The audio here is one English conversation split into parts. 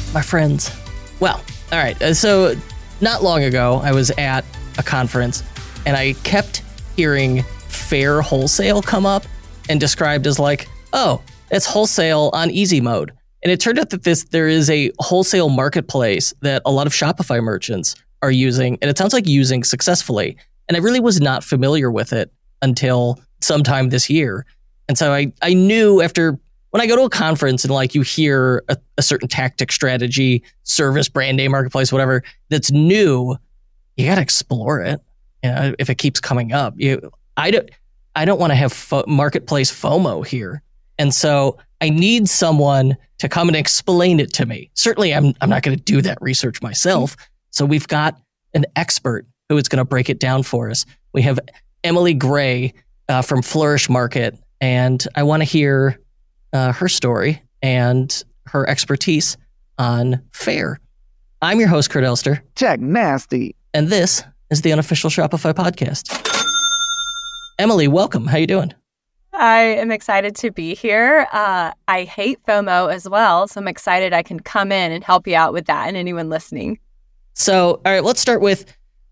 my friends. Well, all right. So not long ago, I was at a conference and I kept hearing fair wholesale come up and described as like, oh, it's wholesale on easy mode. And it turned out that there is a wholesale marketplace that a lot of Shopify merchants are using, and it sounds like using successfully. And I really was not familiar with it until sometime this year. And so I knew after, when I go to a conference and like you hear a certain tactic, strategy, service, brand name, marketplace, whatever, that's new, you got to explore it. You know, if it keeps coming up, I don't want to have marketplace FOMO here. And so I need someone to come and explain it to me. Certainly, I'm not going to do that research myself. So we've got an expert who is going to break it down for us. We have Emily Gray from Flourish Market, and I want to hear her story and her expertise on FAIR. I'm your host, Kurt Elster. Jack Nasty. And this is the Unofficial Shopify Podcast. Emily, welcome. How you doing? I am excited to be here. I hate FOMO as well, so I'm excited I can come in and help you out with that and anyone listening. So, all right, let's start with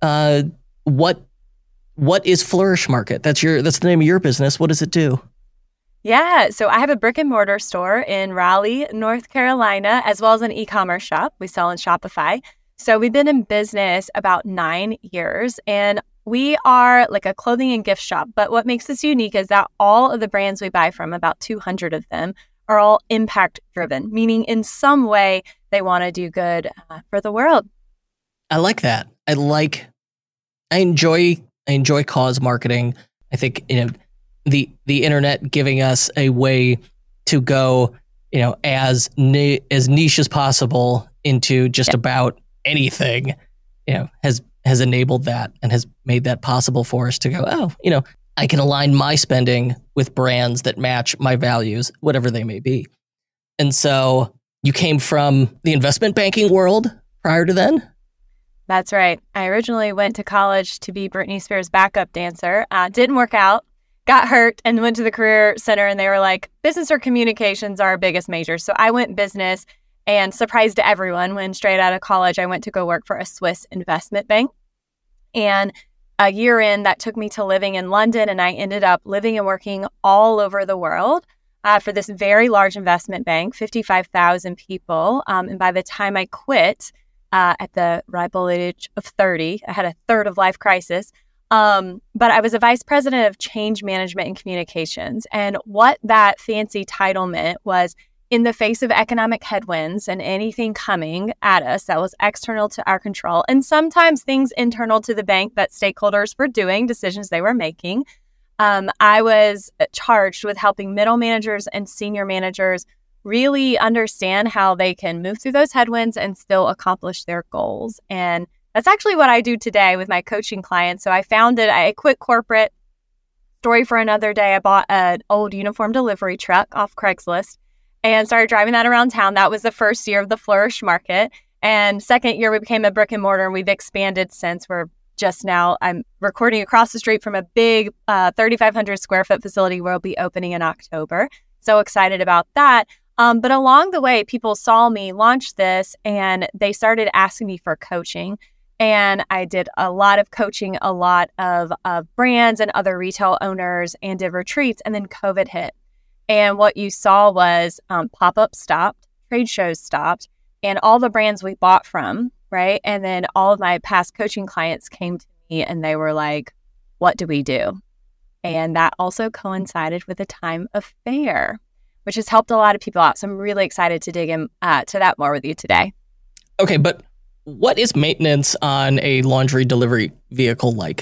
what is Flourish Market? That's the name of your business. What does it do? Yeah, so I have a brick and mortar store in Raleigh, North Carolina, as well as an e-commerce shop. We sell in Shopify. So we've been in business about 9 years, and we are like a clothing and gift shop. But what makes us unique is that all of the brands we buy from, about 200 of them, are all impact driven, meaning in some way they want to do good for the world. I like that. I enjoy cause marketing. I think, the internet giving us a way to go, as niche as possible into just about anything, has enabled that and has made that possible for us to go, I can align my spending with brands that match my values, whatever they may be. And so you came from the investment banking world prior to then? That's right. I originally went to college to be Britney Spears' backup dancer. Didn't work out, got hurt, and went to the Career Center, and they were like, business or communications are our biggest major. So I went business, and surprised everyone, when straight out of college, I went to go work for a Swiss investment bank. And a year in, that took me to living in London, and I ended up living and working all over the world for this very large investment bank, 55,000 people. And by the time I quit, at the ripe old age of 30, I had a third of life crisis. But I was a vice president of change management and communications. And what that fancy title meant was, in the face of economic headwinds and anything coming at us that was external to our control, and sometimes things internal to the bank that stakeholders were doing, decisions they were making, I was charged with helping middle managers and senior managers really understand how they can move through those headwinds and still accomplish their goals. And that's actually what I do today with my coaching clients. So I quit corporate. Story for another day. I bought an old uniform delivery truck off Craigslist and started driving that around town. That was the first year of the Flourish Market. And second year, we became a brick and mortar, and we've expanded since. I'm recording across the street from a big 3,500 square foot facility where we'll be opening in October. So excited about that. But along the way, people saw me launch this, and they started asking me for coaching. And I did a lot of coaching, a lot of brands and other retail owners, and did retreats. And then COVID hit. And what you saw was pop-ups stopped, trade shows stopped, and all the brands we bought from, right? And then all of my past coaching clients came to me and they were like, what do we do? And that also coincided with the time of FAIR, which has helped a lot of people out. So I'm really excited to dig in to that more with you today. Okay, but what is maintenance on a laundry delivery vehicle like?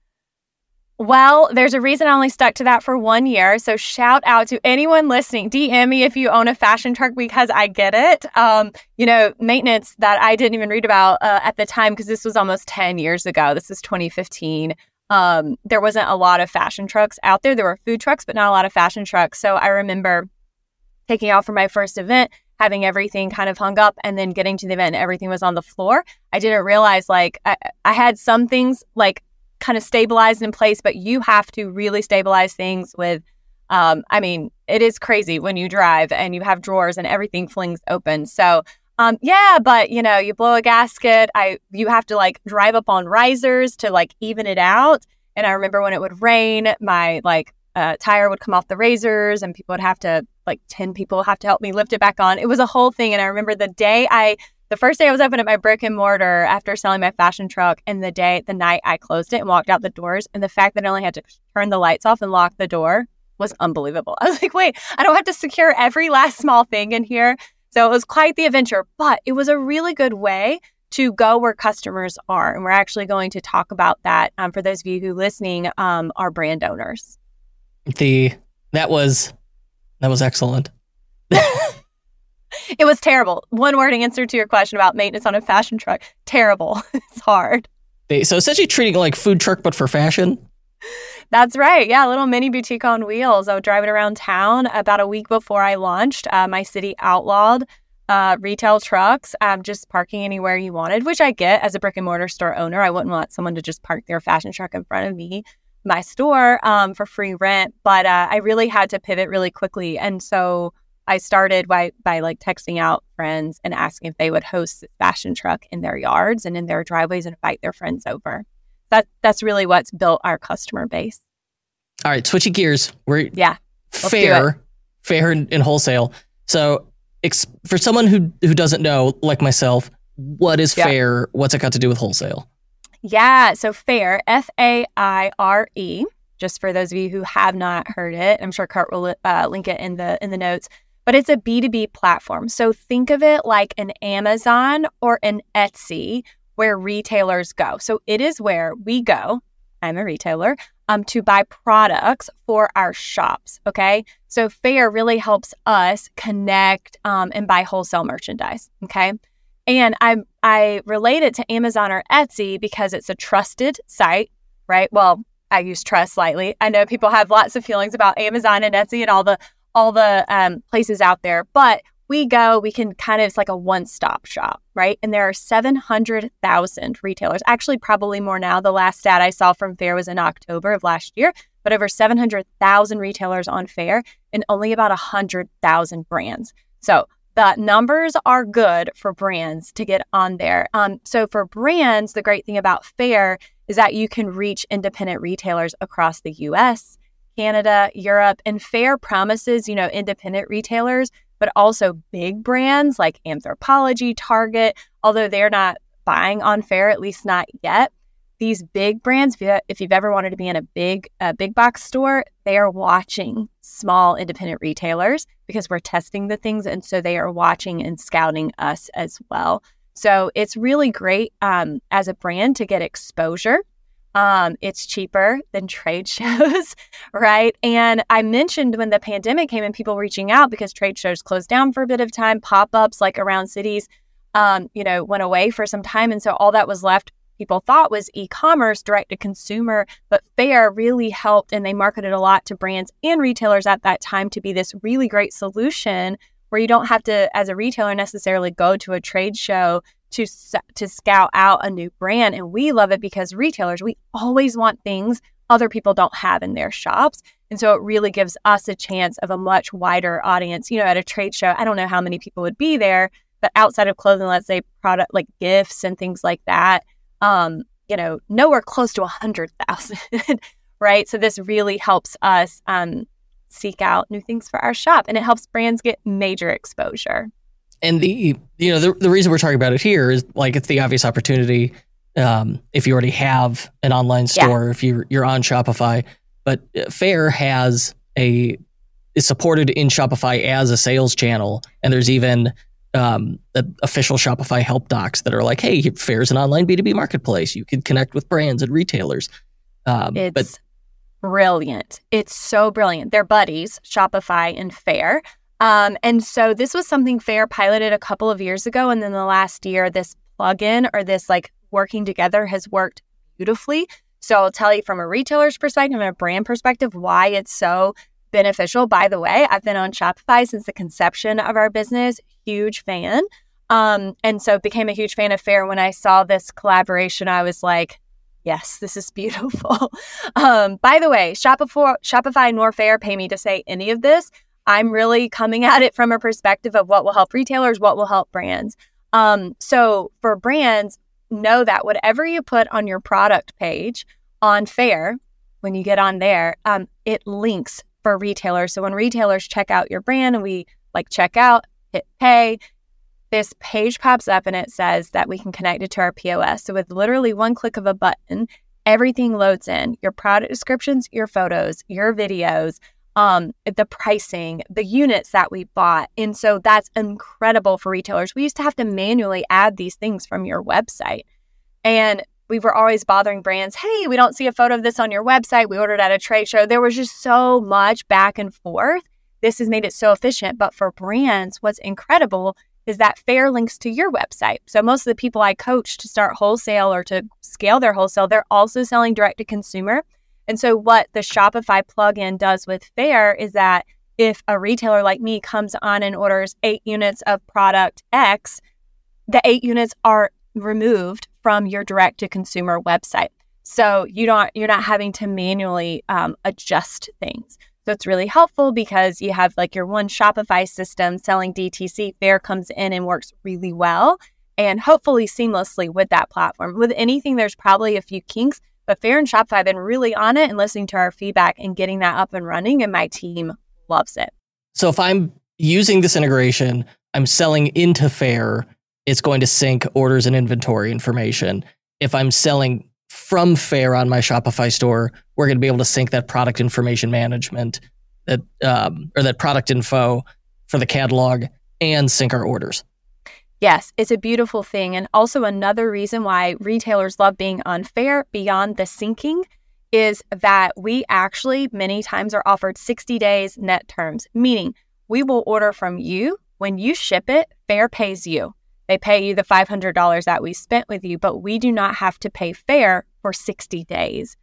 Well, there's a reason I only stuck to that for 1 year. So shout out to anyone listening. DM me if you own a fashion truck, because I get it. Maintenance that I didn't even read about at the time, because this was almost 10 years ago. This is 2015. There wasn't a lot of fashion trucks out there. There were food trucks, but not a lot of fashion trucks. So I remember taking off for my first event, having everything kind of hung up, and then getting to the event and everything was on the floor. I didn't realize I had some things kind of stabilized in place, but you have to really stabilize things with, it is crazy when you drive and you have drawers and everything flings open. So Yeah, but you blow a gasket. You have to like drive up on risers to like even it out. And I remember when it would rain, my tire would come off the razors, and people would have to 10 people have to help me lift it back on. It was a whole thing. And I remember the first day I was open at my brick and mortar after selling my fashion truck, and the night I closed it and walked out the doors, and the fact that I only had to turn the lights off and lock the door was unbelievable. I was like, wait, I don't have to secure every last small thing in here. So it was quite the adventure, but it was a really good way to go where customers are. And we're actually going to talk about that for those of you who listening are brand owners. That was excellent. It was terrible. One word answer to your question about maintenance on a fashion truck. Terrible. It's hard. So essentially treating it like food truck, but for fashion? That's right. Yeah, a little mini boutique on wheels. I would drive it around town. About a week before I launched, my city outlawed retail trucks, just parking anywhere you wanted, which I get as a brick and mortar store owner. I wouldn't want someone to just park their fashion truck in front of my store for free rent. But I really had to pivot really quickly. And so I started by texting out friends and asking if they would host this fashion truck in their yards and in their driveways and invite their friends over. That's really what's built our customer base. All right, switching gears. Fair in wholesale. So for someone who doesn't know, like myself, what is Fair? What's it got to do with wholesale? Yeah, so Fair, F-A-I-R-E, just for those of you who have not heard it. I'm sure Kurt will link it in the notes. But it's a B2B platform. So think of it like an Amazon or an Etsy where retailers go. So it is where we go, I'm a retailer, to buy products for our shops, okay? So Fair really helps us connect and buy wholesale merchandise, okay? And I relate it to Amazon or Etsy because it's a trusted site, right? Well, I use trust slightly. I know people have lots of feelings about Amazon and Etsy and all the places out there, but we can it's like a one-stop shop, right? And there are 700,000 retailers, actually probably more now. The last stat I saw from Fair was in October of last year, but over 700,000 retailers on Fair and only about 100,000 brands. So the numbers are good for brands to get on there. So for brands, the great thing about Fair is that you can reach independent retailers across the US, Canada, Europe, and Fair promises, independent retailers, but also big brands like Anthropologie, Target, although they're not buying on Fair, at least not yet. These big brands, if you've ever wanted to be in a big box store, they are watching small independent retailers because we're testing the things. And so they are watching and scouting us as well. So it's really great as a brand to get exposure. It's cheaper than trade shows, right? And I mentioned when the pandemic came and people reaching out because trade shows closed down for a bit of time, pop-ups like around cities, went away for some time. And so all that was left, people thought, was e-commerce, direct to consumer, but Fair really helped, and they marketed a lot to brands and retailers at that time to be this really great solution where you don't have to, as a retailer, necessarily go to a trade show to scout out a new brand. And we love it because retailers, we always want things other people don't have in their shops. And so it really gives us a chance of a much wider audience. At a trade show, I don't know how many people would be there, but outside of clothing, let's say product like gifts and things like that, nowhere close to 100,000, right? So this really helps us seek out new things for our shop, and it helps brands get major exposure. And the reason we're talking about it here is it's the obvious opportunity if you already have an online store, if you're on Shopify, but Fair is supported in Shopify as a sales channel, and there's even the official Shopify help docs that are like, hey, Fair is an online B2B marketplace. You can connect with brands and retailers. It's brilliant. It's so brilliant. They're buddies, Shopify and Fair. And so this was something Fair piloted a couple of years ago. And then the last year, this plugin or this working together has worked beautifully. So I'll tell you from a retailer's perspective and a brand perspective why it's so beneficial. By the way, I've been on Shopify since the conception of our business. Huge fan. And so became a huge fan of Fair. When I saw this collaboration, I was like, yes, this is beautiful. By the way, Shopify nor Fair pay me to say any of this. I'm really coming at it from a perspective of what will help retailers, what will help brands. So for brands, know that whatever you put on your product page on Faire, when you get on there, it links for retailers. So when retailers check out your brand and we check out, hit pay, this page pops up and it says that we can connect it to our POS. So with literally one click of a button, everything loads in: your product descriptions, your photos, your videos, the pricing, the units that we bought. And so that's incredible for retailers. We used to have to manually add these things from your website. And we were always bothering brands. Hey, we don't see a photo of this on your website. We ordered at a trade show. There was just so much back and forth. This has made it so efficient. But for brands, what's incredible is that Faire links to your website. So most of the people I coach to start wholesale or to scale their wholesale, they're also selling direct to consumer. And so what the Shopify plugin does with Faire is that if a retailer like me comes on and orders 8 units of product X, the 8 units are removed from your direct to consumer website. So you're not having to manually adjust things. So it's really helpful because you have your one Shopify system selling DTC. Faire comes in and works really well and hopefully seamlessly with that platform. With anything, there's probably a few kinks, but Faire and Shopify have been really on it and listening to our feedback and getting that up and running, and my team loves it. So if I'm using this integration, I'm selling into Faire, it's going to sync orders and inventory information. If I'm selling from Faire on my Shopify store, we're going to be able to sync that product information management, that product info for the catalog, and sync our orders. Yes, it's a beautiful thing. And also another reason why retailers love being on Faire beyond the syncing is that we actually many times are offered 60 days net terms, meaning we will order from you. When you ship it, Faire pays you. They pay you the $500 that we spent with you, but we do not have to pay Faire for 60 days.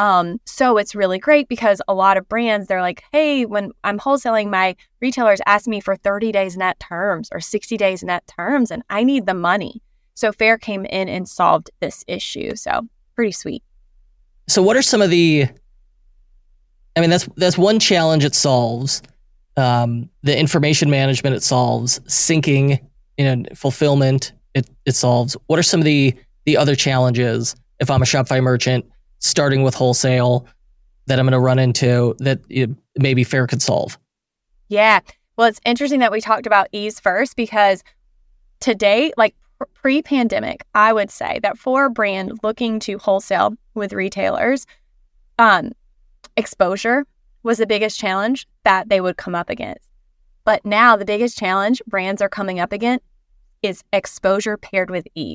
So it's really great because a lot of brands, they're like, hey, when I'm wholesaling, my retailers ask me for 30 days net terms or 60 days net terms, and I need the money. So Faire came in and solved this issue. So pretty sweet. So what are some of that's one challenge it solves. The information management it solves, syncing, fulfillment it solves. What are some of the other challenges if I'm a Shopify merchant starting with wholesale that I'm going to run into that maybe Faire could solve? Yeah. Well, it's interesting that we talked about ease first because today, pre-pandemic, I would say that for a brand looking to wholesale with retailers, exposure was the biggest challenge that they would come up against. But now the biggest challenge brands are coming up against is exposure paired with ease.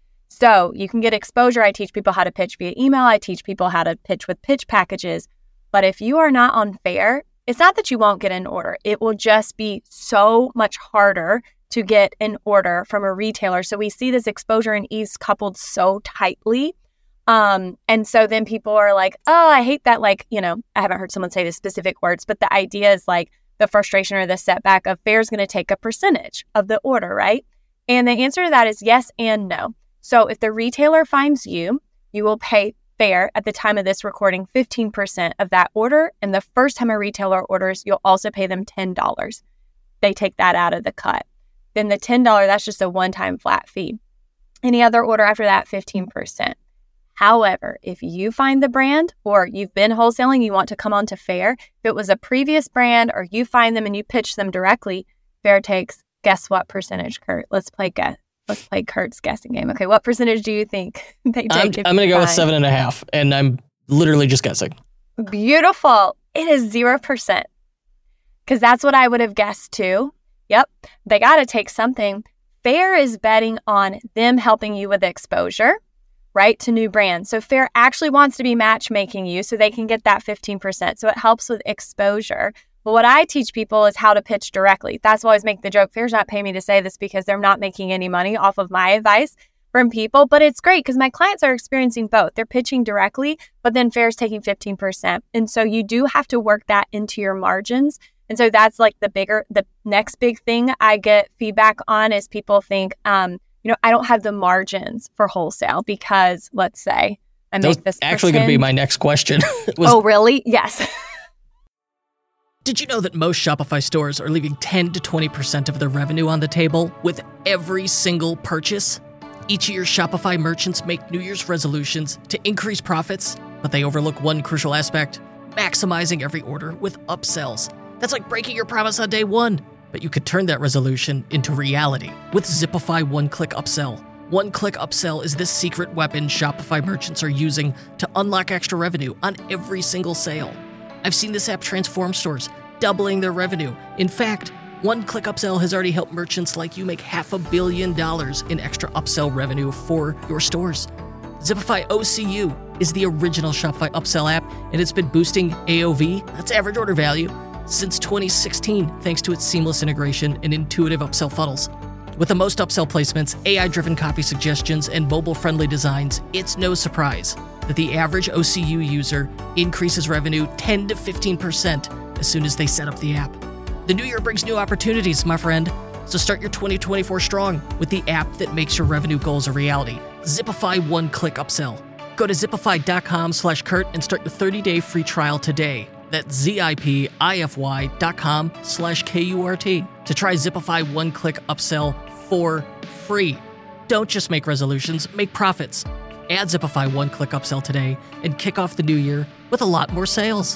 So you can get exposure. I teach people how to pitch via email. I teach people how to pitch with pitch packages. But if you are not on Faire, it's not that you won't get an order. It will just be so much harder to get an order from a retailer. So we see this exposure and ease coupled so tightly. And so then people are like, oh, I hate that. I haven't heard someone say the specific words, but the idea is the frustration or the setback of Faire is going to take a percentage of the order, right? And the answer to that is yes and no. So if the retailer finds you, you will pay Faire at the time of this recording 15% of that order. And the first time a retailer orders, you'll also pay them $10. They take that out of the cut. Then the $10, that's just a one-time flat fee. Any other order after that, 15%. However, if you find the brand or you've been wholesaling, you want to come on to Faire, if it was a previous brand or you find them and you pitch them directly, Faire takes, guess what percentage, Kurt? Let's play Kurt's guessing game. Okay, what percentage do you think they take? I'm going to go with 7.5, and I'm literally just guessing. Beautiful. It is 0%. Because that's what I would have guessed too. Yep, they got to take something. Faire is betting on them helping you with exposure, right, to new brands. So Faire actually wants to be matchmaking you so they can get that 15%. So it helps with exposure. But what I teach people is how to pitch directly. That's why I always make the joke, Faire's not paying me to say this because they're not making any money off of my advice from people. But it's great because my clients are experiencing both. They're pitching directly, but then Faire's taking 15%. And so you do have to work that into your margins. And so that's the next big thing I get feedback on is people think, I don't have the margins for wholesale because let's say I make this actually going to be my next question. Oh, really? Yes. Did you know that most Shopify stores are leaving 10 to 20% of their revenue on the table with every single purchase? Each year, Shopify merchants make New Year's resolutions to increase profits, but they overlook one crucial aspect: maximizing every order with upsells. That's like breaking your promise on day one, but you could turn that resolution into reality with Zipify One-Click Upsell. One-Click Upsell is the secret weapon Shopify merchants are using to unlock extra revenue on every single sale. I've seen this app transform stores, doubling their revenue. In fact, One-Click Upsell has already helped merchants like you make $500 million in extra upsell revenue for your stores. Zipify OCU is the original Shopify upsell app, and it's been boosting AOV, that's average order value, since 2016, thanks to its seamless integration and intuitive upsell funnels. With the most upsell placements, AI-driven copy suggestions, and mobile-friendly designs, it's no surprise that the average OCU user increases revenue 10 to 15% as soon as they set up the app. The new year brings new opportunities, my friend. So start your 2024 strong with the app that makes your revenue goals a reality. Zipify One-Click Upsell. Go to zipify.com/Kurt and start your 30-day free trial today. That's zipify.com/KURT to try Zipify One-Click Upsell for free. Don't just make resolutions, make profits. Add Zipify One-Click Upsell today and kick off the new year with a lot more sales.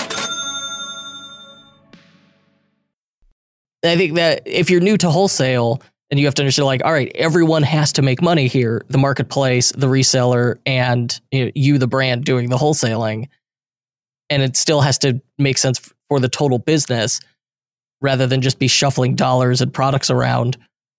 I think that if you're new to wholesale, and you have to understand, like, all right, everyone has to make money here: the marketplace, the reseller, and you, the brand, doing the wholesaling. And it still has to make sense for the total business rather than just be shuffling dollars and products around.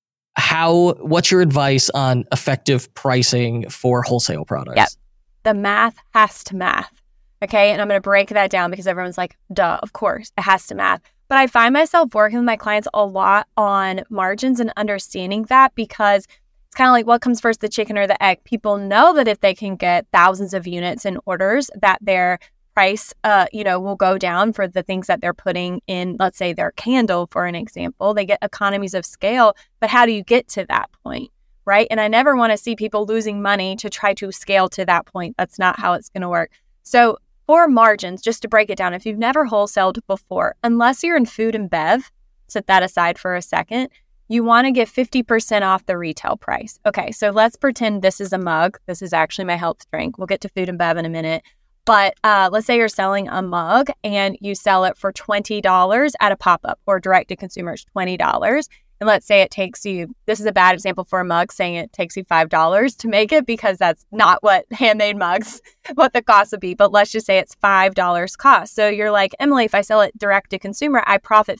What's your advice on effective pricing for wholesale products? Yep. The math has to math. Okay. And I'm going to break that down because everyone's like, duh, of course, it has to math. But I find myself working with my clients a lot on margins and understanding that, because it's kind of like, what comes first, the chicken or the egg? People know that if they can get thousands of units in orders, that their price, will go down for the things that they're putting in, let's say their candle, for an example. They get economies of scale, but how do you get to that point, right? And I never want to see people losing money to try to scale to that point. That's not how it's going to work. So for margins, just to break it down, if you've never wholesaled before, unless you're in food and bev, set that aside for a second, you want to get 50% off the retail price. Okay, so let's pretend this is a mug. This is actually my health drink. We'll get to food and bev in a minute. But let's say you're selling a mug and you sell it for $20 at a pop-up, or direct to consumers, $20. And let's say it takes you, this is a bad example for a mug, saying it takes you $5 to make it, because that's not what handmade mugs, what the cost would be. But let's just say it's $5 cost. So you're like, Emily, if I sell it direct to consumer, I profit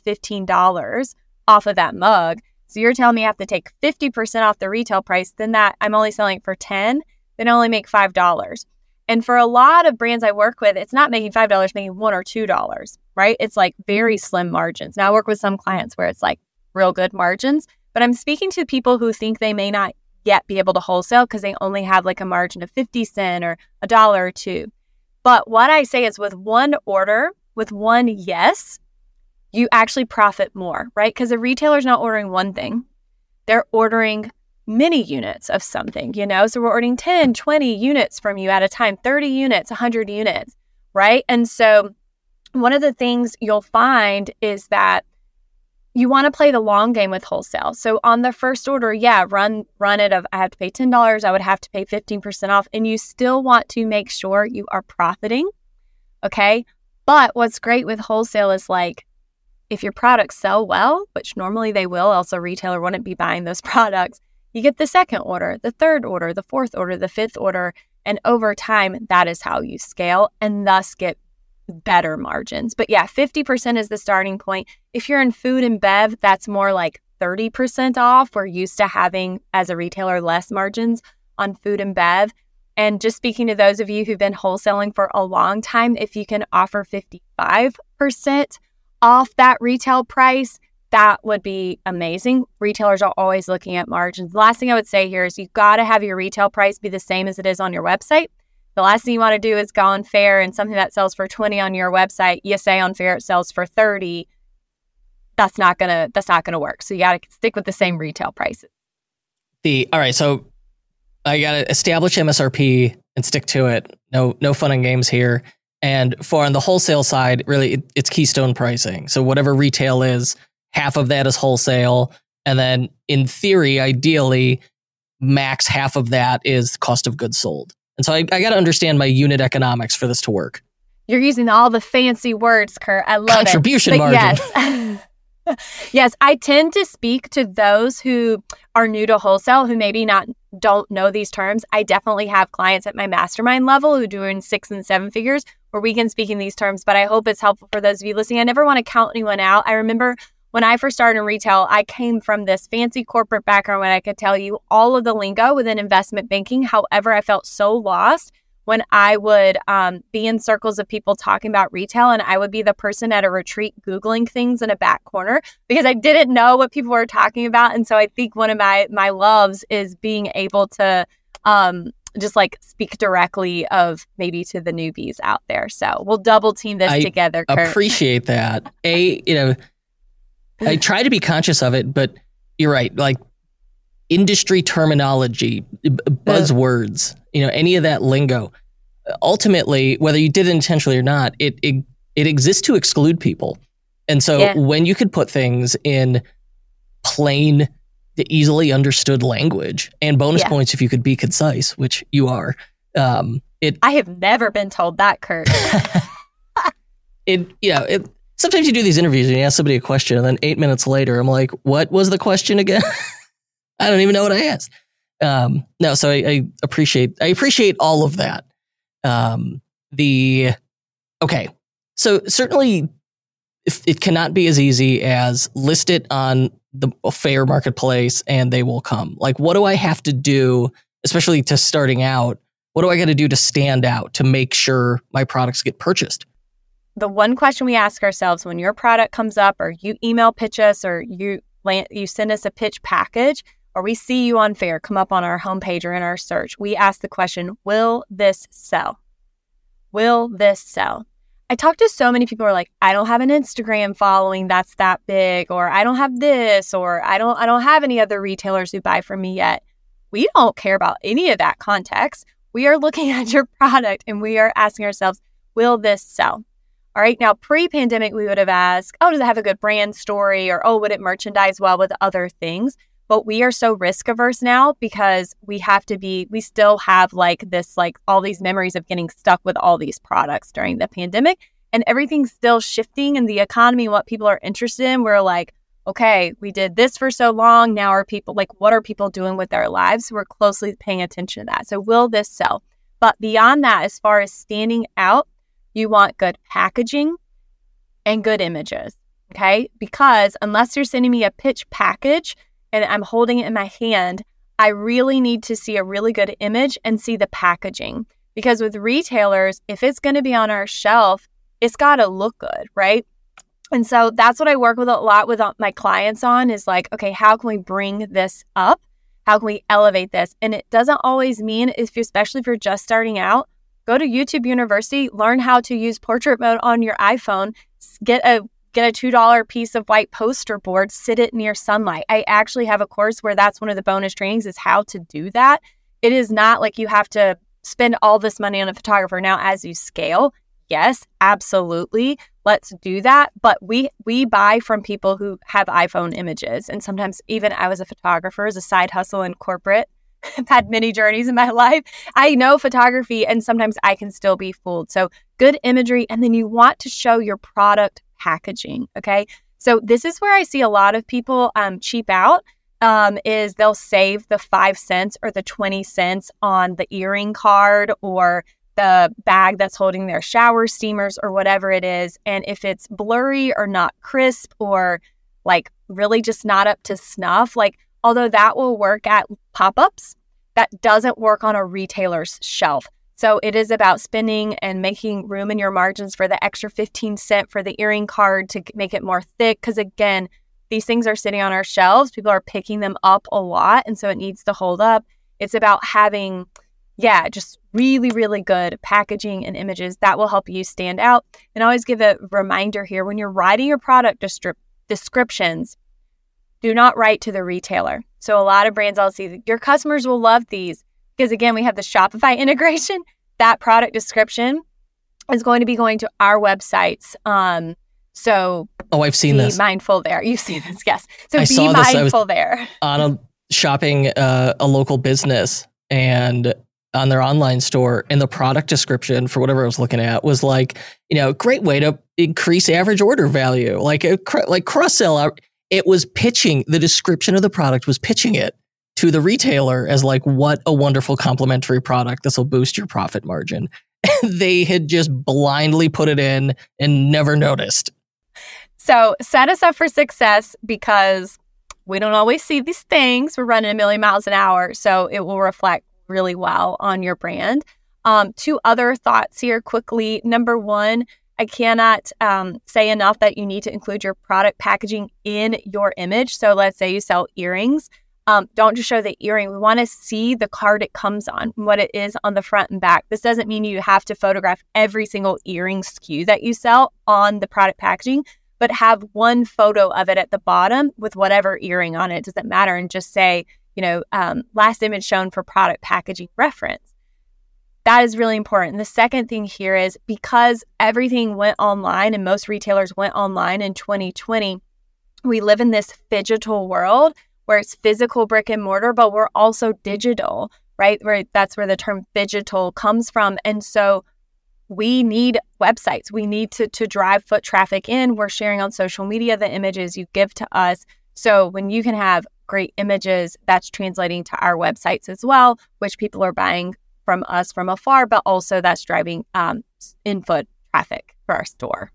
$15 off of that mug. So you're telling me I have to take 50% off the retail price, then that I'm only selling it for $10, then I only make $5. And for a lot of brands I work with, it's not making $5, making $1 or $2, right? It's like very slim margins. Now I work with some clients where it's like real good margins, but I'm speaking to people who think they may not yet be able to wholesale because they only have like a margin of 50 cents or $1 or $2. But what I say is, with one order, with one yes, you actually profit more, right? Because a retailer's not ordering one thing. They're ordering many units of something, So we're ordering 10, 20 units from you at a time, 30 units, 100 units, right? And so one of the things you'll find is that you want to play the long game with wholesale. So on the first order, run it of, I have to pay $10, I would have to pay 15% off, and you still want to make sure you are profiting, okay? But what's great with wholesale is, like, if your products sell well, which normally they will, else a retailer wouldn't be buying those products, you get the second order, the third order, the fourth order, the fifth order, and over time, that is how you scale and thus get better margins. But 50% is the starting point. If you're in food and bev, that's more like 30% off. We're used to having, as a retailer, less margins on food and bev. And just speaking to those of you who've been wholesaling for a long time, if you can offer 55% off that retail price, that would be amazing. Retailers are always looking at margins. The last thing I would say here is you've got to have your retail price be the same as it is on your website. The last thing you want to do is go on Faire, and something that sells for 20 on your website, you say on Faire it sells for 30. That's not gonna work. So you got to stick with the same retail prices. All right, so I got to establish MSRP and stick to it. No fun and games here. And for on the wholesale side, really, it's keystone pricing. So whatever retail is, half of that is wholesale. And then in theory, ideally, max half of that is cost of goods sold. And so I got to understand my unit economics for this to work. You're using all the fancy words, Kurt. I love Contribution margin. Yes. Yes, I tend to speak to those who are new to wholesale, who maybe don't know these terms. I definitely have clients at my mastermind level who are doing 6 and 7 figures where we can speak in these terms, but I hope it's helpful for those of you listening. I never want to count anyone out. I remember when I first started in retail, I came from this fancy corporate background when I could tell you all of the lingo within investment banking. However, I felt so lost when I would be in circles of people talking about retail, and I would be the person at a retreat Googling things in a back corner because I didn't know what people were talking about. And so I think one of my loves is being able to just like speak directly of maybe to the newbies out there. So we'll double team this together, Kurt. Appreciate that. I try to be conscious of it, but you're right. Like industry terminology, buzzwords, any of that lingo. Ultimately, whether you did it intentionally or not, it exists to exclude people. And so when you could put things in plain, easily understood language, and bonus points if you could be concise, which you are. I have never been told that, Kurt. Sometimes you do these interviews and you ask somebody a question, and then 8 minutes later, I'm like, what was the question again? I don't even know what I asked. So I appreciate all of that. So certainly it cannot be as easy as list it on the fair marketplace and they will come. Like, what do I have to do, especially to starting out? What do I got to do to stand out, to make sure my products get purchased? The one question we ask ourselves when your product comes up, or you email pitch us, or you send us a pitch package, or we see you on Fair come up on our homepage or in our search, we ask the question, will this sell? Will this sell? I talk to so many people who are like, I don't have an Instagram following that's that big, or I don't have this, or I don't have any other retailers who buy from me yet. We don't care about any of that context. We are looking at your product and we are asking ourselves, will this sell? All right. Now, pre-pandemic, we would have asked, does it have a good brand story? Or, would it merchandise well with other things? But we are so risk averse now because we still have all these memories of getting stuck with all these products during the pandemic, and everything's still shifting in the economy and what people are interested in. We're like, okay, we did this for so long. Now what are people doing with their lives? We're closely paying attention to that. So will this sell? But beyond that, as far as standing out, you want good packaging and good images, okay? Because unless you're sending me a pitch package and I'm holding it in my hand, I really need to see a really good image and see the packaging. Because with retailers, if it's going to be on our shelf, it's got to look good, right? And so that's what I work with a lot with my clients on is like, okay, how can we bring this up? How can we elevate this? And it doesn't always mean, especially if you're just starting out, go to YouTube University, learn how to use portrait mode on your iPhone, get a $2 piece of white poster board, sit it near sunlight. I actually have a course where that's one of the bonus trainings is how to do that. It is not like you have to spend all this money on a photographer. Now, as you scale, yes, absolutely, let's do that. But we buy from people who have iPhone images. And sometimes even I was a photographer as a side hustle in corporate. I've had many journeys in my life. I know photography, and sometimes I can still be fooled. So good imagery, and then you want to show your product packaging, okay? So this is where I see a lot of people cheap out, is they'll save the 5 cents or the 20 cents on the earring card or the bag that's holding their shower steamers or whatever it is. And if it's blurry or not crisp or like really just not up to snuff, like although that will work at pop-ups, that doesn't work on a retailer's shelf. So it is about spending and making room in your margins for the extra 15 cents for the earring card to make it more thick. Because again, these things are sitting on our shelves. People are picking them up a lot. And so it needs to hold up. It's about having, just really, really good packaging and images that will help you stand out. And I always give a reminder here, when you're writing your product descriptions, do not write to the retailer. So a lot of brands I'll see, your customers will love these because again, we have the Shopify integration. That product description is going to be going to our websites. So I've seen this. Be mindful there. You've seen this, yes. So I be mindful there. On shopping a local business and on their online store, and the product description for whatever I was looking at was like, great way to increase average order value, like cross sell. It was pitching, the description of the product was pitching it to the retailer as like, what a wonderful complementary product. This will boost your profit margin. They had just blindly put it in and never noticed. So set us up for success, because we don't always see these things. We're running 1,000,000 miles an hour, so it will reflect really well on your brand. 2 other thoughts here quickly. Number 1, I cannot say enough that you need to include your product packaging in your image. So let's say you sell earrings. Don't just show the earring. We want to see the card it comes on, what it is on the front and back. This doesn't mean you have to photograph every single earring SKU that you sell on the product packaging, but have one photo of it at the bottom with whatever earring on it. It doesn't matter. And just say, last image shown for product packaging reference. That is really important. The second thing here is, because everything went online and most retailers went online in 2020, we live in this phygital world where it's physical brick and mortar, but we're also digital, right? That's where the term phygital comes from. And so we need websites. We need to drive foot traffic in. We're sharing on social media the images you give to us. So when you can have great images, that's translating to our websites as well, which people are buying from us from afar, but also that's driving in-foot traffic for our store.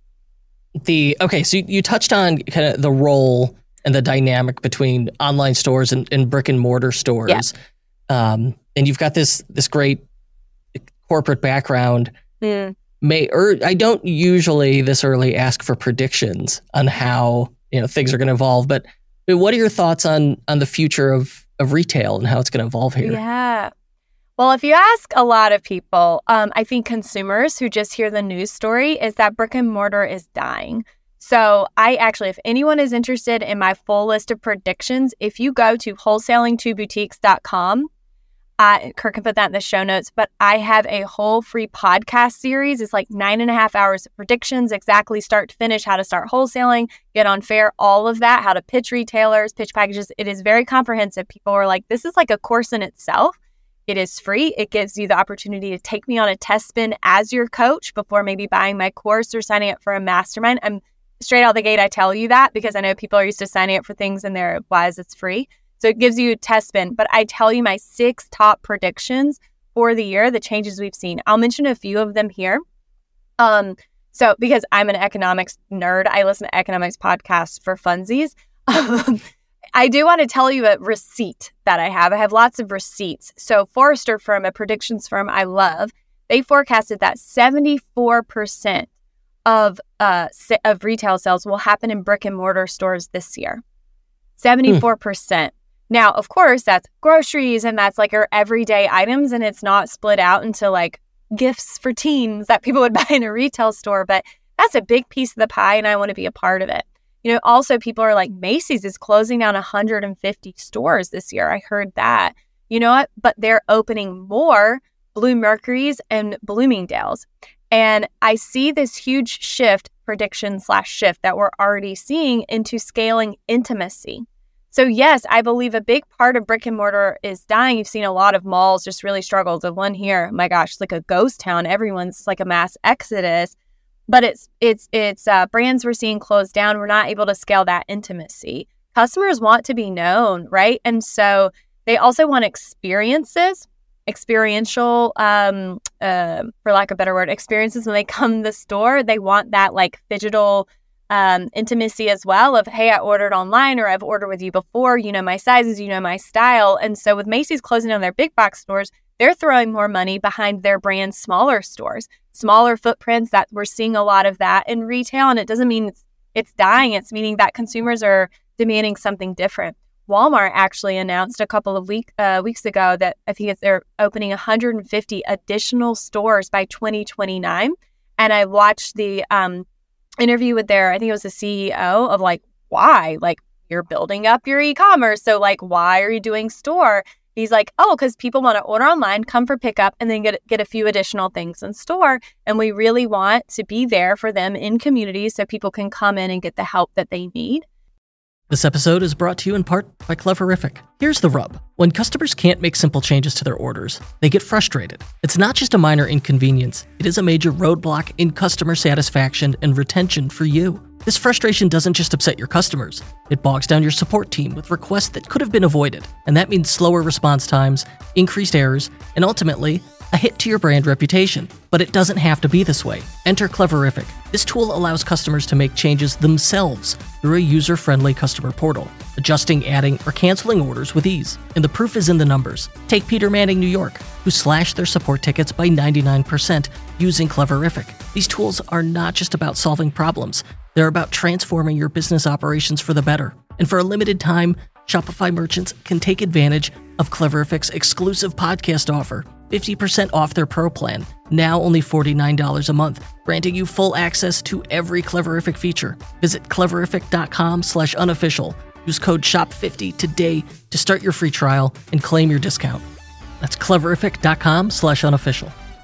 So you touched on kind of the role and the dynamic between online stores and brick and mortar stores. Yeah. And you've got this great corporate background. I don't usually this early ask for predictions on how things are going to evolve, but what are your thoughts on the future of retail and how it's going to evolve here? Yeah. Well, if you ask a lot of people, I think consumers who just hear the news story, is that brick and mortar is dying. So if anyone is interested in my full list of predictions, if you go to wholesaling2boutiques.com, Kirk can put that in the show notes, but I have a whole free podcast series. It's like 9.5 hours of predictions, exactly start to finish, how to start wholesaling, get on fair, all of that, how to pitch retailers, pitch packages. It is very comprehensive. People are like, this is like a course in itself. It is free. It gives you the opportunity to take me on a test spin as your coach before maybe buying my course or signing up for a mastermind. I'm straight out the gate, I tell you that because I know people are used to signing up for things and they're, why is it's free? So it gives you a test spin, but I tell you my 6 top predictions for the year, the changes we've seen. I'll mention a few of them here. So because I'm an economics nerd, I listen to economics podcasts for funsies. I do want to tell you a receipt that I have. I have lots of receipts. So Forrester firm, a predictions firm I love, they forecasted that 74% of retail sales will happen in brick and mortar stores this year. 74%. Now, of course, that's groceries and that's like our everyday items, and it's not split out into like gifts for teens that people would buy in a retail store, but that's a big piece of the pie and I want to be a part of it. Also people are like, Macy's is closing down 150 stores this year. I heard that. You know what? But they're opening more Bluemercury's and Bloomingdale's. And I see this huge shift that we're already seeing into scaling intimacy. So yes, I believe a big part of brick and mortar is dying. You've seen a lot of malls just really struggle. The one here, my gosh, it's like a ghost town. Everyone's like a mass exodus. But it's brands we're seeing close down. We're not able to scale that intimacy. Customers want to be known, right? And so they also want experiential, for lack of a better word, experiences when they come to the store. They want that like digital intimacy as well of, hey, I ordered online or I've ordered with you before, you know my sizes, you know my style. And so with Macy's closing down their big box stores, they're throwing more money behind their brand's smaller stores, smaller footprints. That we're seeing a lot of that in retail. And it doesn't mean it's dying. It's meaning that consumers are demanding something different. Walmart actually announced a couple of weeks ago that I think they're opening 150 additional stores by 2029. And I watched the interview with I think it was the CEO of like, why? Like, you're building up your e-commerce. So like, why are you doing store? He's like, oh, because people want to order online, come for pickup, and then get a few additional things in store. And we really want to be there for them in communities so people can come in and get the help that they need. This episode is brought to you in part by Cleverific. Here's the rub. When customers can't make simple changes to their orders, they get frustrated. It's not just a minor inconvenience. It is a major roadblock in customer satisfaction and retention for you. This frustration doesn't just upset your customers. It bogs down your support team with requests that could have been avoided. And that means slower response times, increased errors, and ultimately, a hit to your brand reputation. But it doesn't have to be this way. Enter Cleverific. This tool allows customers to make changes themselves through a user-friendly customer portal, adjusting, adding, or canceling orders with ease. And the proof is in the numbers. Take Peter Manning, New York, who slashed their support tickets by 99% using Cleverific. These tools are not just about solving problems. They're about transforming your business operations for the better. And for a limited time, Shopify merchants can take advantage of Cleverific's exclusive podcast offer, 50% off their Pro plan, now only $49 a month, granting you full access to every Cleverific feature. Visit cleverific.com/unofficial. Use code SHOP50 today to start your free trial and claim your discount. That's cleverific.com/unofficial.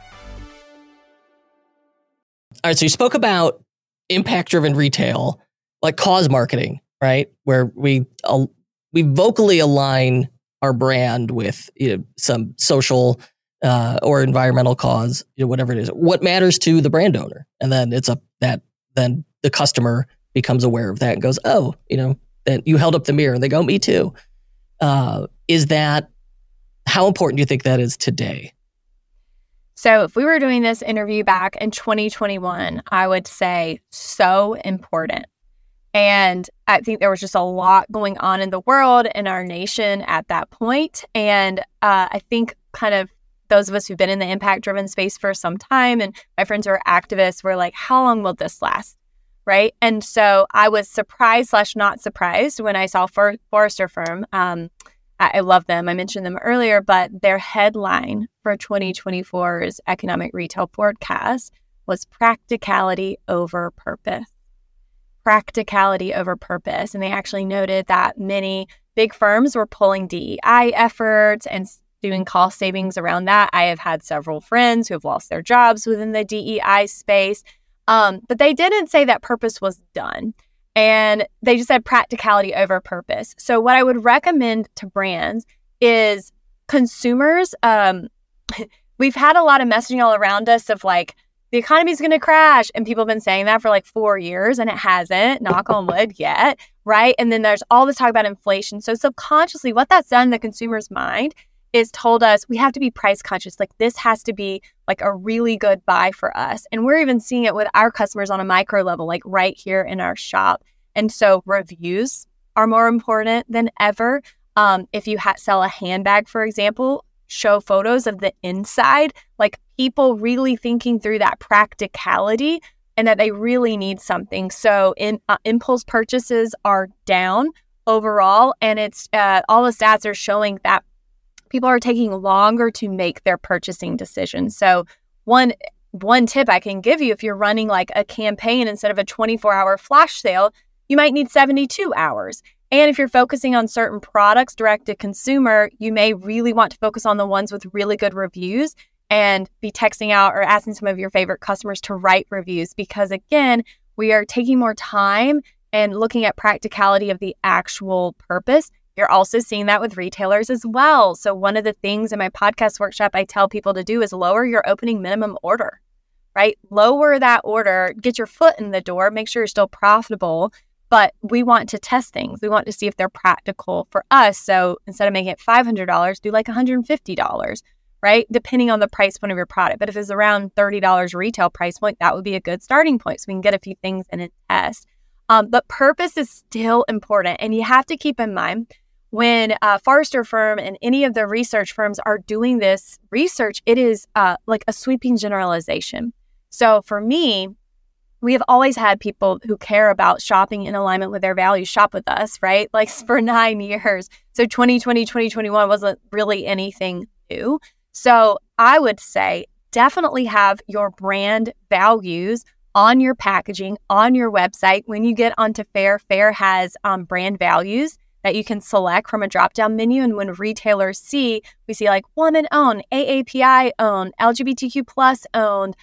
All right, so you spoke about impact-driven retail, like cause marketing, right? Where we vocally align our brand with some social or environmental cause, whatever it is, what matters to the brand owner. And then then the customer becomes aware of that and goes, oh, then you held up the mirror and they go, me too. How important do you think that is today? So if we were doing this interview back in 2021, I would say so important. And I think there was just a lot going on in the world, in our nation at that point. And I think kind of those of us who've been in the impact-driven space for some time, and my friends who are activists, were like, how long will this last? Right? And so I was surprised/not surprised when I saw Forrester Firm. I love them. I mentioned them earlier, but their headline for 2024's economic retail forecast was practicality over purpose. Practicality over purpose. And they actually noted that many big firms were pulling DEI efforts and doing cost savings around that. I have had several friends who have lost their jobs within the DEI space, but they didn't say that purpose was done. And they just said practicality over purpose. So what I would recommend to brands is consumers. We've had a lot of messaging all around us of like, the economy is going to crash. And people have been saying that for like 4 years and it hasn't, knock on wood, yet, right? And then there's all this talk about inflation. So subconsciously, what that's done in the consumer's mind is told us we have to be price conscious. Like this has to be like a really good buy for us. And we're even seeing it with our customers on a micro level, like right here in our shop. And so reviews are more important than ever. If you sell a handbag, for example, show photos of the inside, like people really thinking through that practicality and that they really need something. So impulse purchases are down overall. And it's all the stats are showing that people are taking longer to make their purchasing decisions. So one tip I can give you, if you're running like a campaign instead of a 24-hour flash sale, you might need 72 hours. And if you're focusing on certain products direct to consumer, you may really want to focus on the ones with really good reviews and be texting out or asking some of your favorite customers to write reviews. Because again, we are taking more time and looking at practicality of the actual purpose. You're also seeing that with retailers as well. So one of the things in my podcast workshop I tell people to do is lower your opening minimum order, right? Lower that order, get your foot in the door, make sure you're still profitable. But we want to test things. We want to see if they're practical for us. So instead of making it $500, do like $150, right? Depending on the price point of your product. But if it's around $30 retail price point, that would be a good starting point. So we can get a few things in a test. But purpose is still important. And you have to keep in mind, when Forrester Firm and any of the research firms are doing this research, it is like a sweeping generalization. So for me, we have always had people who care about shopping in alignment with their values shop with us, right? Like for 9 years. So 2020, 2021 wasn't really anything new. So I would say definitely have your brand values on your packaging, on your website. When you get onto Faire, Faire has brand values that you can select from a drop-down menu. And when retailers see, we see like woman-owned, AAPI owned, LGBTQ plus owned,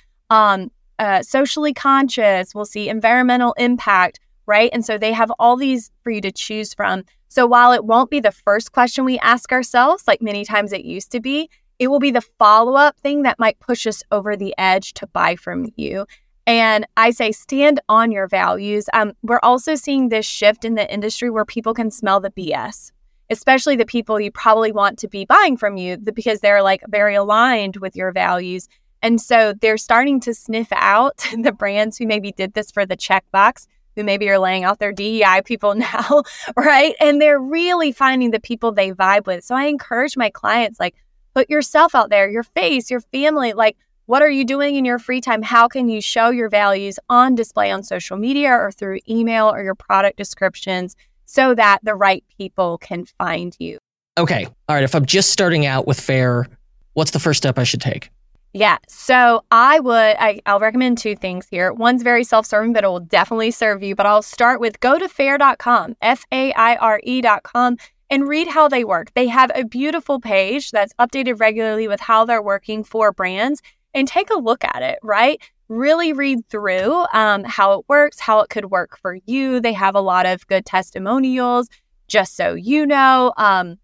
socially conscious, we'll see environmental impact, right? And so they have all these for you to choose from. So while it won't be the first question we ask ourselves, like many times it used to be, it will be the follow-up thing that might push us over the edge to buy from you. And I say stand on your values. We're also seeing this shift in the industry where people can smell the BS, especially the people you probably want to be buying from you because they're like very aligned with your values. And so they're starting to sniff out the brands who maybe did this for the checkbox, who maybe are laying out their DEI people now, right? And they're really finding the people they vibe with. So I encourage my clients, like, put yourself out there, your face, your family, like, what are you doing in your free time? How can you show your values on display on social media or through email or your product descriptions so that the right people can find you? Okay. All right. If I'm just starting out with FAIR, what's the first step I should take? Yeah. So I'll recommend two things here. One's very self-serving, but it will definitely serve you. But I'll start with go to fair.com, FAIRE.com, and read how they work. They have a beautiful page that's updated regularly with how they're working for brands, and take a look at it, right? Really read through how it works, how it could work for you. They have a lot of good testimonials, just so you know.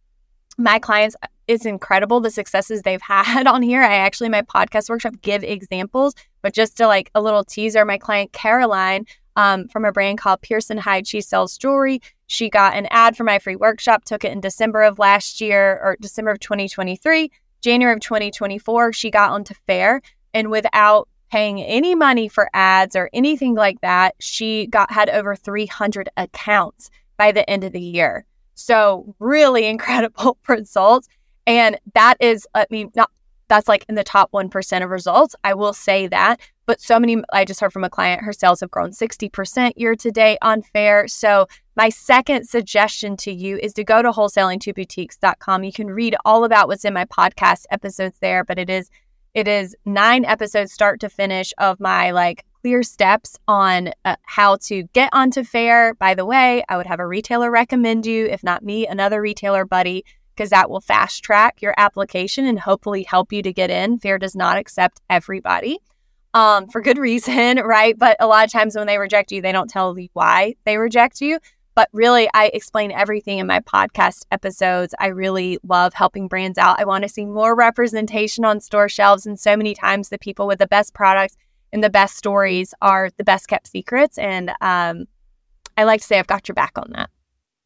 My clients, it's incredible the successes they've had on here. My podcast workshop give examples, but just to like a little teaser, my client Caroline from a brand called Pearson Hyde, she sells jewelry. She got an ad for my free workshop, took it in December of last year or December of 2023. January of 2024, she got onto FAIR, and without paying any money for ads or anything like that, she had over 300 accounts by the end of the year. So really incredible results. And that is, that's like in the top 1% of results. I will say that. But I just heard from a client, her sales have grown 60% year to date on FAIR. So my second suggestion to you is to go to wholesaling2boutiques.com. You can read all about what's in my podcast episodes there, but it is 9 episodes start to finish of my like clear steps on how to get onto FAIR. By the way, I would have a retailer recommend you, if not me, another retailer buddy, because that will fast track your application and hopefully help you to get in. FAIR does not accept everybody. For good reason, right? But a lot of times when they reject you, they don't tell you why they reject you. But really, I explain everything in my podcast episodes. I really love helping brands out. I want to see more representation on store shelves. And so many times the people with the best products and the best stories are the best kept secrets. And I like to say I've got your back on that.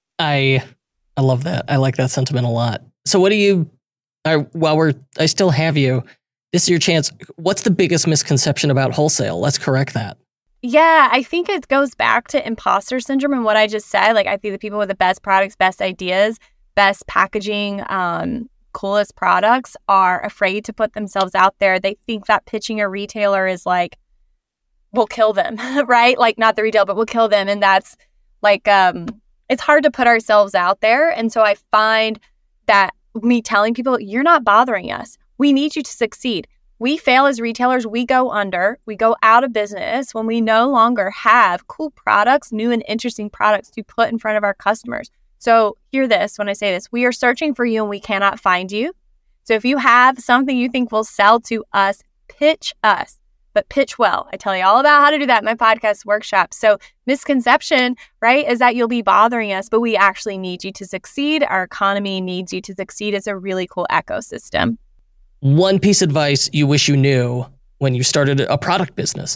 I love that. I like that sentiment a lot. So I still have you, this is your chance. What's the biggest misconception about wholesale? Let's correct that. Yeah, I think it goes back to imposter syndrome and what I just said. Like, I think the people with the best products, best ideas, best packaging, coolest products are afraid to put themselves out there. They think that pitching a retailer is like, will kill them, right? Like, not the retail, but will kill them. And that's like, it's hard to put ourselves out there. And so I find that me telling people, you're not bothering us. We need you to succeed. We fail as retailers. We go under. We go out of business when we no longer have cool products, new and interesting products to put in front of our customers. So hear this when I say this. We are searching for you and we cannot find you. So if you have something you think will sell to us, pitch us, but pitch well. I tell you all about how to do that in my podcast workshop. So misconception, right, is that you'll be bothering us, but we actually need you to succeed. Our economy needs you to succeed. It's a really cool ecosystem. One piece of advice you wish you knew when you started a product business?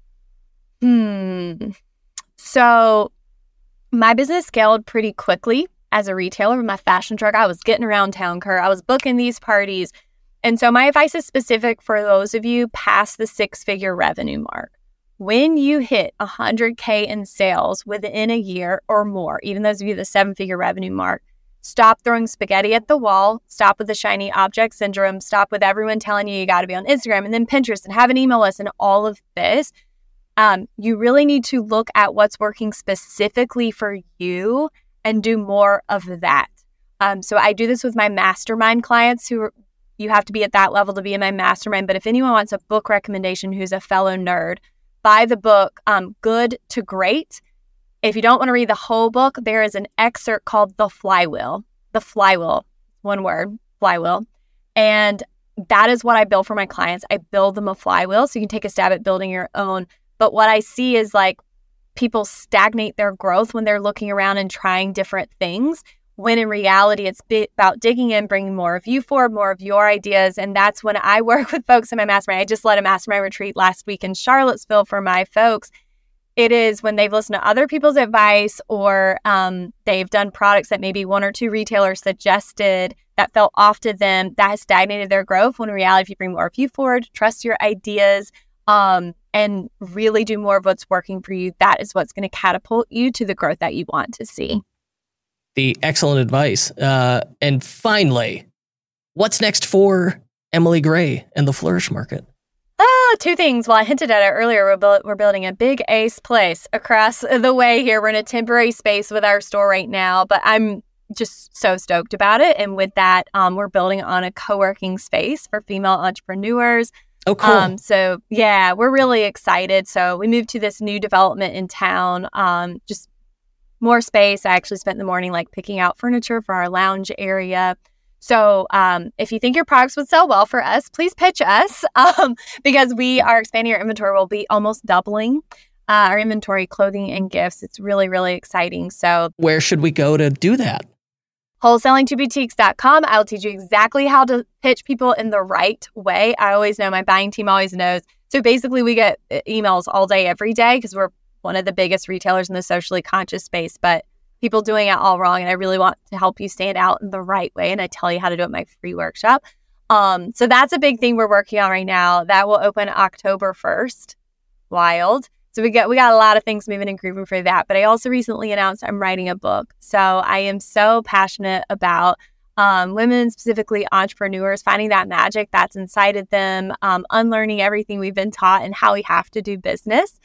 So my business scaled pretty quickly as a retailer with my fashion truck. I was getting around town, Kurt. I was booking these parties. And so my advice is specific for those of you past the 6-figure revenue mark. When you hit 100K in sales within a year or more, even those of you the 7-figure revenue mark, stop throwing spaghetti at the wall. Stop with the shiny object syndrome. Stop with everyone telling you got to be on Instagram and then Pinterest and have an email list and all of this. You really need to look at what's working specifically for you and do more of that. So I do this with my mastermind clients you have to be at that level to be in my mastermind. But if anyone wants a book recommendation who's a fellow nerd, buy the book Good to Great. If you don't want to read the whole book, there is an excerpt called The Flywheel. The Flywheel, one word, flywheel. And that is what I build for my clients. I build them a flywheel so you can take a stab at building your own. But what I see is like people stagnate their growth when they're looking around and trying different things, when in reality, it's about digging in, bringing more of you forward, more of your ideas. And that's when I work with folks in my mastermind. I just led a mastermind retreat last week in Charlottesville for my folks. It is when they've listened to other people's advice or they've done products that maybe one or two retailers suggested that felt off to them, that has stagnated their growth. When in reality, if you bring more of you forward, trust your ideas, and really do more of what's working for you, that is what's going to catapult you to the growth that you want to see. The excellent advice. And finally, what's next for Emily Gray and the Flourish Market? Two things. Well, I hinted at it earlier. We're building a big Ace place across the way here. We're in a temporary space with our store right now, but I'm just so stoked about it. And with that, we're building on a co-working space for female entrepreneurs. Oh, cool. So yeah, we're really excited. So we moved to this new development in town, just more space. I actually spent the morning like picking out furniture for our lounge area. So if you think your products would sell well for us, please pitch us because we are expanding our inventory. We'll be almost doubling our inventory, clothing and gifts. It's really, really exciting. So where should we go to do that? Wholesaling2boutiques.com. I'll teach you exactly how to pitch people in the right way. I always know, my buying team always knows. So basically we get emails all day, every day, because we're one of the biggest retailers in the socially conscious space, but people doing it all wrong. And I really want to help you stand out in the right way. And I tell you how to do it in my free workshop. So that's a big thing we're working on right now. That will open October 1st. Wild. So we got a lot of things moving and grooving for that. But I also recently announced I'm writing a book. So I am so passionate about women, specifically entrepreneurs, finding that magic that's inside of them, unlearning everything we've been taught and how we have to do business,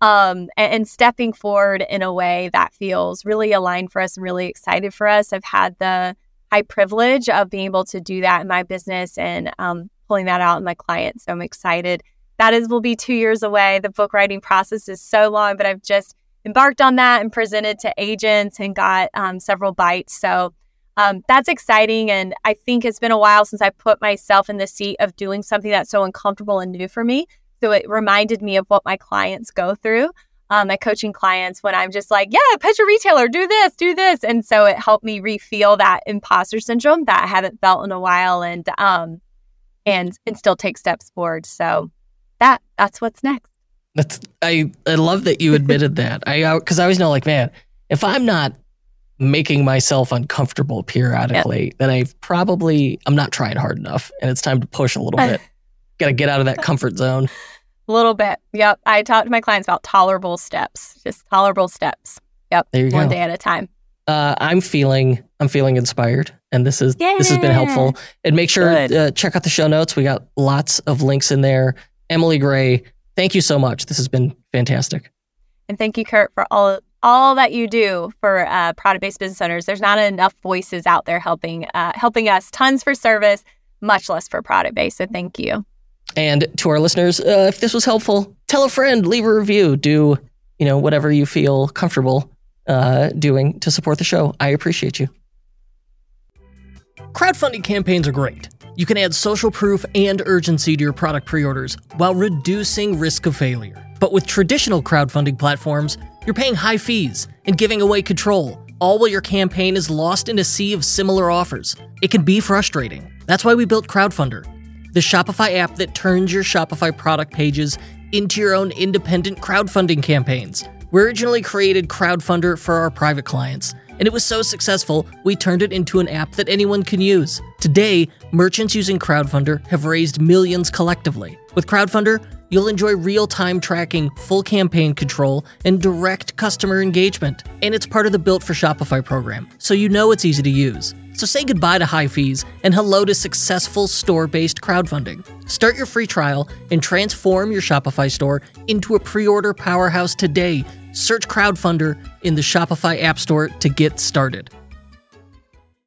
and stepping forward in a way that feels really aligned for us and really excited for us. I've had the high privilege of being able to do that in my business and pulling that out in my clients. So I'm excited. Will be 2 years away. The book writing process is so long, but I've just embarked on that and presented to agents and got several bites. So that's exciting. And I think it's been a while since I put myself in the seat of doing something that's so uncomfortable and new for me. So it reminded me of what my clients go through, my coaching clients, when I'm just like, yeah, pitch a retailer, do this, do this. And so it helped me re-feel that imposter syndrome that I haven't felt in a while and still take steps forward. So that's what's next. I love that you admitted that. Because I always know, like, man, if I'm not making myself uncomfortable periodically, then I'm not trying hard enough, and it's time to push a little bit. Got to get out of that comfort zone. A little bit. Yep. I talk to my clients about tolerable steps. Just tolerable steps. Yep. There you go. One day at a time. I'm feeling inspired, and this has been helpful. And make sure check out the show notes. We got lots of links in there. Emily Gray, thank you so much. This has been fantastic. And thank you, Kurt, for all that you do for product-based business owners. There's not enough voices out there helping us. Tons for service, much less for product-based. So thank you. And to our listeners, if this was helpful, tell a friend, leave a review, do whatever you feel comfortable doing to support the show. I appreciate you. Crowdfunding campaigns are great. You can add social proof and urgency to your product pre-orders while reducing risk of failure. But with traditional crowdfunding platforms, you're paying high fees and giving away control, all while your campaign is lost in a sea of similar offers. It can be frustrating. That's why we built Crowdfunder, the Shopify app that turns your Shopify product pages into your own independent crowdfunding campaigns. We originally created Crowdfunder for our private clients, and it was so successful, we turned it into an app that anyone can use. Today, merchants using Crowdfunder have raised millions collectively. With Crowdfunder, you'll enjoy real-time tracking, full campaign control, and direct customer engagement. And it's part of the Built for Shopify program, so you know it's easy to use. So say goodbye to high fees and hello to successful store-based crowdfunding. Start your free trial and transform your Shopify store into a pre-order powerhouse today. Search Crowdfunder in the Shopify App Store to get started.